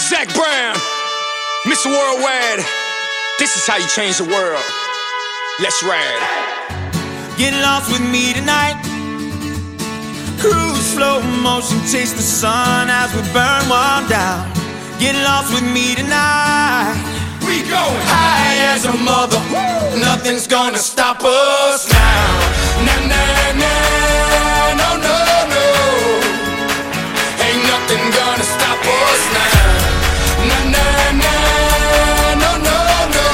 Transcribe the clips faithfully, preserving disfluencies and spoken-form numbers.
Zach Brown, Mister Worldwide. This is how you change the world. Let's ride. Get lost with me tonight. Cruise slow motion, chase the sun as we burn one down. Get lost with me tonight. We going high as a mother. Woo! Nothing's gonna stop us now. Nah, nah, nah, no, no, no. Ain't nothing gonna stop us now. Nah, nah, nah, no, no, no.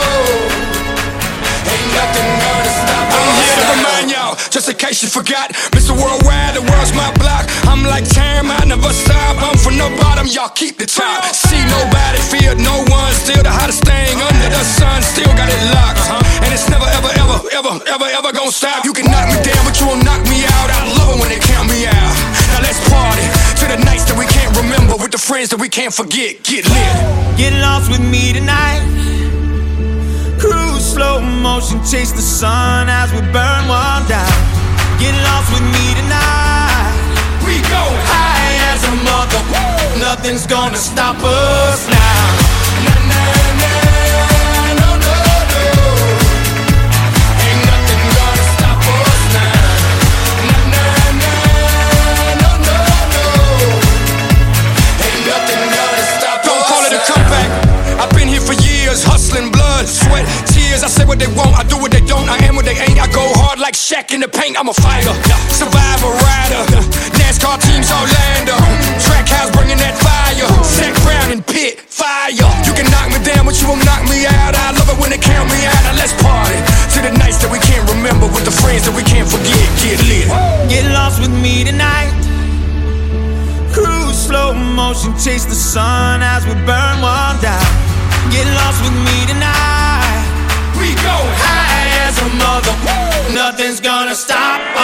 Ain't nothing gonna stop us now. I'm here to remind y'all, just in case you forgot, Mister Worldwide, the world's my block. I'm like time, I never stop. I'm from the bottom, y'all keep the top. See nobody, fear no one. Still the hottest thing under the sun. Still got it locked, uh-huh. And it's never, ever, ever, ever, ever, ever gonna stop. You can knock me down, but you won't knock me out. I love it when they count me out. Now let's party to the nights that we can't remember, with the friends that we can't forget. Get lit. Get lost with me tonight. Cruise slow motion, chase the sun as we burn one down. Get lost with me tonight. We go high as a mother. Woo! Nothing's gonna stop us now. Nah, nah, nah, no, no, no. Ain't nothing gonna stop us now. Nah, nah, nah, no, no, no. Ain't nothing gonna stop Don't us call it a now. comeback. I've been here for years, hustling blood, sweat, tears. I say what they want, I do what they don't. I am what they ain't. I go hard like Shaq in the paint. I'm a fighter, survivor, rider. NASCAR teams Orlando, track house bringing that fire. Zach Brown and Pitt, fire. You can knock me down, but you won't knock me out. I love it when they count me out. Now let's party to the nights that we can't remember, with the friends that we can't forget. Get lit. Get lost with me tonight. Cruise slow motion, chase the sun as we burn one down. Get lost with me tonight. We go high as a mother. Woo! Nothing's gonna stop